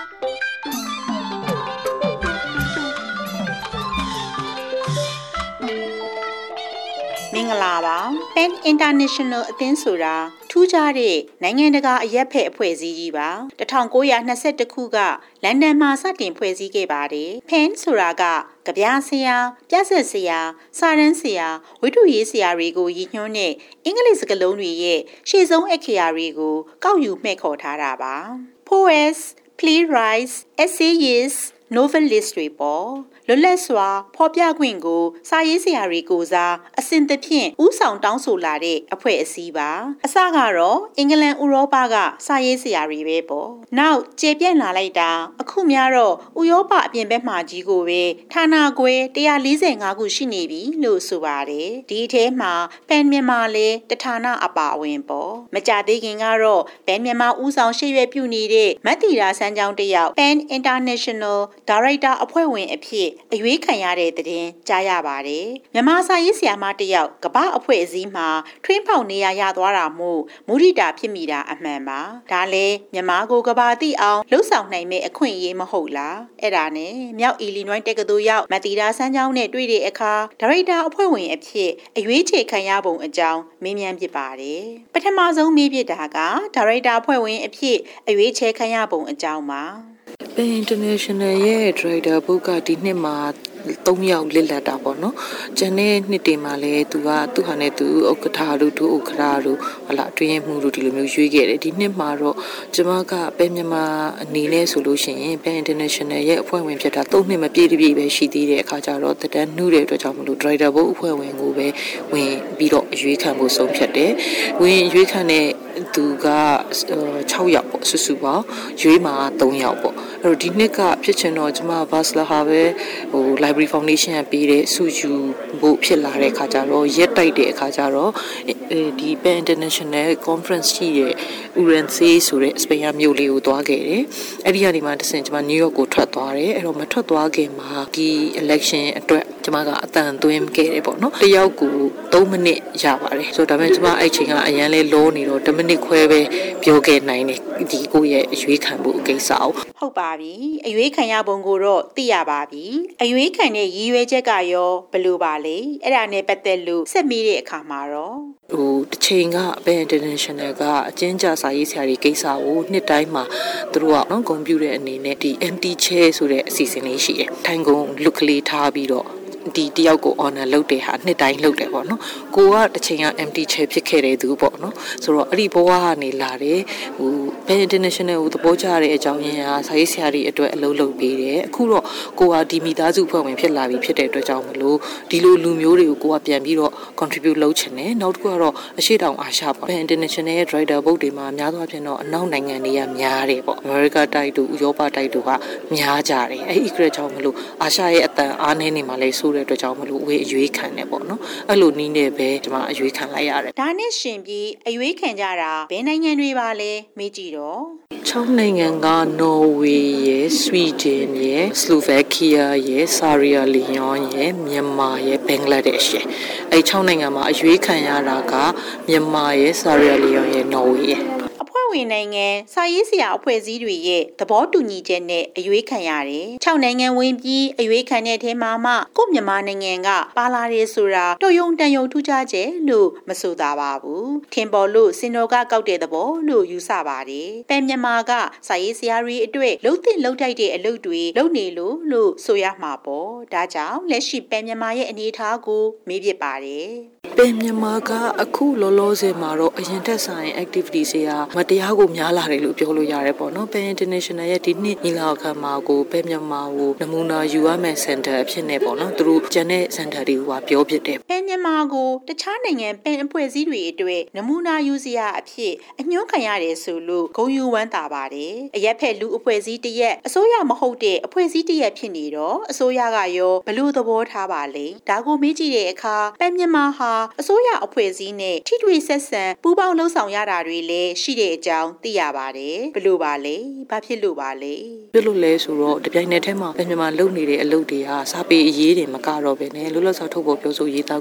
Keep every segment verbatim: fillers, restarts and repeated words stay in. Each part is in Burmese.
မင်္ဂလာပါ Pen International အသင်းဆိုတာထူးခြားတဲ့နိုင်ငံတကာအရက်ဖက်အဖွဲ့အစည်းကြီးပါ၁၉၂၁ခုကလန်ဒန်မှာစတင်ဖွဲ့စည်းခဲ့ပါတယ် Pen ဆိုတာကကြပြဆရာပြဆက်ဆရာစာရန်ဆရာဝိတုရေးဆရာတွေကိုရည်ညွှန်းတဲ့အင်္ဂလိပ်စကားလုံးတွေရဲ့ရှေ့ဆုံးအခရာတွေကိုကောက်ယူမှဲ့ခေါ်ထားတာပါ Poets, playwrights, essayists, novelists တွေပေါ့လွတ်လပ်စွာဖော်ပြခွင့်ကိုစာရေးဆရာတွေကိုစားအစဉ်သဖြင့်ဥဆောင်တောင်းဆိုလာတဲ့အဖွဲ့အစည်းပါအစကတော့အင်္ဂလန်ဥရောပကစာရေးဆရာတွေပဲပေါ့နောက်ကျေပြန့်လာလိုက်တာအခုများတော့ဥရောပအပြင်ဘက်မှကြီးကိုပဲဌာနခွဲ၁၄၅ခုရှိနေပြီလို့ဆိုပါတယ်ဒီအထဲမှာပန်မြန်မာလည်းတဌာနအပါအဝင်ပေါ့မကြသေးခင်ကတော့ပန်မြန်မာဥဆောင်ရှေ့ရွက်ပြုနေတဲ့မတ်တီရာစန်းချောင်းတယောက် Pen International Director အဖွဲ့ဝင်အဖြစ်အရွေးခံရတဲ့တဲ့ကြားရပါတယ်မြန်မာစာရေးဆရာမတယောက်ကမ္ဘာအဖွဲ့အစည်းမှာထွင်းဖောက်နေရရသွားတာမို့မုဒိတာဖြစ်မိတာအမှန်ပါဒါလည်းမြန်မာကိုကဘာသိအောင်လှုပ်ဆောင်နိုင်မဲ့အခွင့်အရေးမဟုတ်လားအဲ့ဒါနဲ့မြောက်အီလီနွိုင်းတက္ကသိုလ်ရောက်မတီတာစန်းချောင်းနဲ့တွေ့တဲ့အခါဒါရိုက်တာအဖွဲ့ဝင်အဖြစ်အရွေးချယ်ခံရပုံအကြောင်းမေးမြန်းဖြစ်ပါတယ်ပထမဆုံးမေးပြတာကဒါရိုက်တာအဖွဲ့ဝင်အဖြစ်အရွေးချယ်ခံရပုံအကြောင်းပါ Pen International ရဲ့ Director ဘုတ်ကဒီနှစ်မှာသုံးယောက်လစ်လက်တာပေါ့နော်။ကျန်တဲ့နှစ်တွေမှာလည်းသူကသူ့ဟာနဲ့သူဥက္ကဋ္ဌတို့ဒုဥက္ကဋ္ဌတို့ဟလာအတွင်းမှုတို့ဒီလိုမျိုးရွေးခဲ့တယ်။ဒီနှစ်မှာတော့ကျမကပဲမြန်မာအနေနဲ့ဆိုလို့ရှိရင် Pen International ရဲ့အဖွဲ့ဝင်ဖြစ်တာသုံးနှစ်မပြည့်တပြည့်ပဲရှိသေးတဲ့အခါကျတော့တန်းနှူးတဲ့အတွက်ကြောင့်မလို့ Director ဘုတ်အဖွဲ့ဝင်ကိုပဲဝင်ပြီးတော့ရွေးခံဖို့ဆုံးဖြတ်တယ်။ဝင်ရွေးခံတဲ့သူက၆ယောက်ပေါ့စုစုပေါင်းရွေးမှာ၃ယောက်ပေါ့အဲ့တော့ဒီနှစ်ကဖြစ်ချင်တော့ကျမဘာစလာဟာပဲဟို Library Foundation ကပေးတဲ့စုယူဖို့ဖြစ်လာတဲ့အခါကျတော့ရက်တိုက်တဲ့အခါကျတော့ဒီ Pen International Conference ရှိတဲ့ Urense ဆိုတဲ့စပိန်မြို့လေးကိုသွားခဲ့တယ်အဲ့ဒီကနေမှတဆင့်ကျမ New York ကိုထွက်သွားတယ်အဲ့တော့မထွက်သွားခင်မှာဒီ election အတွက်ကျမကအတန်သွင်းခဲ့တယ်ပေါ့နော်တယောက်ကို၃မိနစ်ရပါတယ်ဆိုတော့ဒါပေမဲ့ကျမအဲ့ချိန်ကအရန်လေးလောနေတော့တစ်မိနစ်ခွဲပဲပြောခဲ့နိုင်တယ်ဒီကိုရဲ့အရွေးခံဖို့ကိစ္စအောင်ဟုတ်ပါပြီအရွေးခံရပုံကိုတော့သိရပါပြီအရွေးခံတဲ့ရည်ရွယ်ချက်ကရောဘယ်လိုပါလဲအဲ့ဒါနဲ့ပတ်သက်လို့ဆက်မေးတဲ့အခါမှာတော့ဟိုတစ်ချိန်က Pen International ကအကျဉ်းချစာရေးဆရာတွေကိစ္စကိုနှစ်တိုင်းမှာသူတို့ကနော်ဂုဏ်ပြုတဲ့အနေနဲ့ဒီ empty chair ဆိုတဲ့အစီအစဉ်လေးရှိတယ်ထိုင်ကုန်လုကလေးထားပြီးတော့ဒီတယောက်ကို honor လုပ်တဲ့ဟာနှစ်တိုင်းလုပ်တယ်ပေါ့နော်ကိုကတစ်ချိန်က empty chair ဖြစ်ခဲ့တဲ့သူပေါ့နော်ဆိုတော့အဲ့ဒီဘဝကနေလာတယ်ဟို Pen International ကိုသဘောကျတဲ့အကြောင်းရင်းကစာရေးဆရာတွေအတွက်အလုပ်လုပ်ပေးတယ်အခုတော့ကိုကဒီမိသားစုဖွဲ့ဝင်ဖြစ်လာပြီဖြစ်တဲ့အတွက်ကြောင့်မလို့ဒီလိုလူမျိုးတွေကိုကိုကပြန်ပြီးတော့ contribute လုပ်ချင်တယ်နောက်တစ်ခုကတော့အရှိတောင်အာရှပေါ့ Pen International ရဲ့ Director ဘုတ်တွေမှာများသောအားဖြင့်တော့အနောက်နိုင်ငံတွေကများတယ်ပေါ့ America တိုက်တို့ဥရောပတိုက်တို့ကများကြတယ်အဲ့ဒီအတွက်ကြောင့်မလို့အာရှရဲ့အတန်အားနည်းနေမှလည်းဆိုတဲ့အတွက်ကြောင့်မလို့ဝေးအရွေးခံတယ်ပေါ့နော်အဲ့လိုနီးနေပဲကျွန်မအရွေးခံလိုက်ရတယ်ဒါနဲ့ရှင်ပြီးအရွေးခံကြတာဘယ်နိုင်ငံတွေပါလဲမေးကြည့်တော့၆နိုင်ငံကနော်ဝေရယ်ဆွီဒင်ရယ်စလိုဗက်ကီးယားရယ်ဆာရီယာလီယွန်ရယ်မြန်မာရယ်ဘင်္ဂလားဒေ့ရှ်ရယ်အဲ့၆နိုင်ငံမှာအရွေးခံရတာကမြန်မာရယ်ဆာရီယာလီယွန်ရယ်နော်ဝေရယ်အဖွဲ့ဝင်နိုင်ငံစာရေးဆရာအဖွဲ့အစည်းတွေရဲ့သဘောတူညီချက်နဲ့အရွေးခံရတယ်။၆နိုင်ငံဝင်ပြီးအရွေးခံတဲ့အထဲမှာမှကိုမြန်မာနိုင်ငံကပါလာတယ်ဆိုတာတော်ရုံတန်ရုံထူးခြားချက်လို့မဆိုသာပါဘူး။ထင်ပေါ်လို့စင်တော်ကကောက်တဲ့သဘောလို့ယူဆပါတယ်။ပန်မြန်မာကစာရေးဆရာတွေအတွက်လှုပ်တဲ့လှုပ်တိုက်တဲ့အလုပ်တွေလုပ်နေလို့လို့ဆိုရမှာပေါ့။ဒါကြောင့်လက်ရှိပန်မြန်မာရဲ့အနေအထားကိုမေးပြပါတယ်။ပင်မြန်မာကအခုလောလောဆယ်မှာတော့အရင်တက်ဆိုင် activities တွေကမတရားကိုများလာတယ်လို့ပြောလို့ရတယ်ပေါ့နော် Pen International ရဲ့ဒီနှစ်ညီလာခံမှာကိုပင်မြန်မာကိုနမူနာယူရမယ့် center အဖြစ်နဲ့ပေါ့နော်သူတို့ကျန်တဲ့ center တွေကပြောဖြစ်တယ်ပင်မြန်မာကိုတခြားနိုင်ငံပင်အဖွဲ့အစည်းတွေအတွက်နမူနာယူစရာအဖြစ်အညွှန်းခံရတယ်ဆိုလို့ဂုဏ်ယူဝမ်းသာပါတယ်အရက်ဖက်လူအဖွဲ့အစည်းတရက်အစိုးရမဟုတ်တဲ့အဖွဲ့အစည်းတရက်ဖြစ်နေတော့အစိုးရကရောဘလို့သဘောထားပါလဲဒါကိုမေးကြည့်တဲ့အခါပင်မြန်မာဟာအစိုးရအဖွဲ့အစည်းနဲ့ထိတွေ့ဆက်ဆံပူးပေါင်းလှုပ်ဆောင်ရတာတွေလည်းရှိတဲ့အကြောင်းသိရပါတယ်ဘလို့ပါလဲဘာဖြစ်လို့ပါလဲဖြစ်လို့လဲဆိုတော့တပြိုင်နက်တည်းမှာပင်မြန်မာလုပ်နေတဲ့အလုပ်တွေကစာပေအရေးတွေမကတော့ပဲနဲ့လွတ်လပ်စွာထုတ်ဖော်ပြောဆိုရေးသား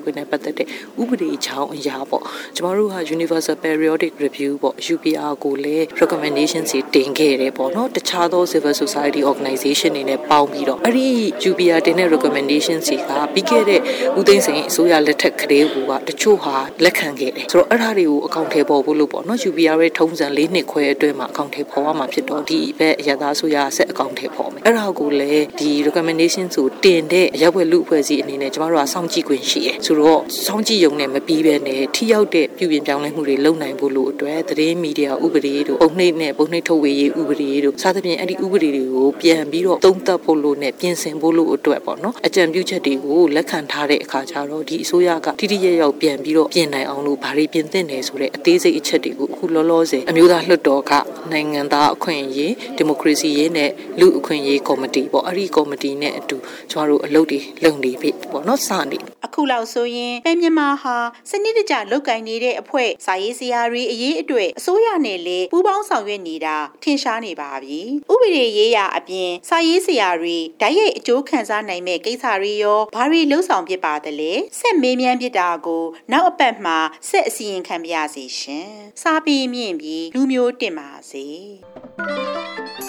ခွင့်နဲ့ပတ်သက်တဲ့ဥပဒေချောင်းအရာပေါ့ကျမတို့က Universal Periodic Review ပေါ့ U P R ကိုလည်း recommendation တွေတင်ခဲ့တယ်ပေါ့နော်တခြားသော civil society organization တွေနဲ့ပေါင်းပြီးတော့အဲ့ဒီ U P R တင်တဲ့ recommendation တွေကပြီးခဲ့တဲ့ဦးသိန်းစိန်အစိုးရလက်ထက်ကလေးကတချို့ဟာလက်ခံခဲ့တယ်ဆိုတော့အဲ့ဒါတွေကိုအကောင့်ထဲပေါ်ဖို့လို့ပေါ့နော် U P R ရဲ့ထုံးစံလေးနှစ်ခွဲအတွင်းမှာအကောင့်ထဲပေါ်ရမှာဖြစ်တော့ဒီဘက်အရသာအစိုးရဆက်အကောင့်ထဲပေါ်မယ်အဲ့ဒါကိုလည်းဒီ recommendation ဆိုတင်တဲ့အရက်ဝက်လူအဖွဲ့အစည်းအနေနဲ့ကျမတို့ကစောင့်ကြည့်ခွင့်ရှိတယ်ဆိုတော့စောင့်ကြည့်ရုံနဲ့မပြီးပဲနဲ့ထိရောက်တဲ့ပြုပြင်ပြောင်းလဲမှုတွေလုပ်နိုင်ဖို့လို့အတွက်သတင်းမီဒီယာဥပဒေတို့ပုံနှိပ်နဲ့ပုံနှိပ်ထုတ်ဝေရေးဥပဒေတို့စသဖြင့်အဲ့ဒီဥပဒေတွေကိုပြန်ပြီးတော့သုံးသပ်ဖို့လို့နဲ့ပြင်ဆင်ဖို့လို့အတွက်ပေါ့နော်အကြံပြုချက်တွေကိုလက်ခံထားတဲ့အခါကျတော့ဒီအစိုးရကတိတိကျကျပြန်ပြီးတော့ပြင်နိုင်အောင်လို့ဘာတွေပြင်သင့်တယ်ဆိုတဲ့အသေးစိတ်အချက်တွေကိုအခုလောလောဆယ်အမျိုးသားလွှတ်တော်ကနိုင်ငံသားအခွင့်အရေးဒီမိုကရေစီရေးနဲ့လူအခွင့်အရေးကော်မတီပေါ့အဲ့ဒီကော်မတီနဲ့အတူကျမတို့အလုပ်တွေလုပ်နေပြီပေါ့နော်စနေအခုလောက်ဆိုရင်ပဲမြန်မာဟာစနစ်တကျလုတ်ကင်နေတဲ့အဖွဲ့စာရေးဆရာတွေအရေးအတွေ့အစိုးရနဲ့လေပူးပေါင်းဆောင်ရွက်နေတာထင်ရှားနေပါပြီဥပဒေရေးရာအပြင်စာရေးဆရာတွေဓာတ်ရိုက်အကျိုးခံစားနိုင်မဲ့ကိစ္စတွေရောဘာတွေလှုပ်ဆောင်ဖြစ်ပါသလဲဆက်မေးမြန်းပြတာကိုနောက်အပတ်မှာဆက်အစီရင်ခံပြရစီရှင်စာပေမြင့်ပြီးလူမျိုးတင်ပါစေ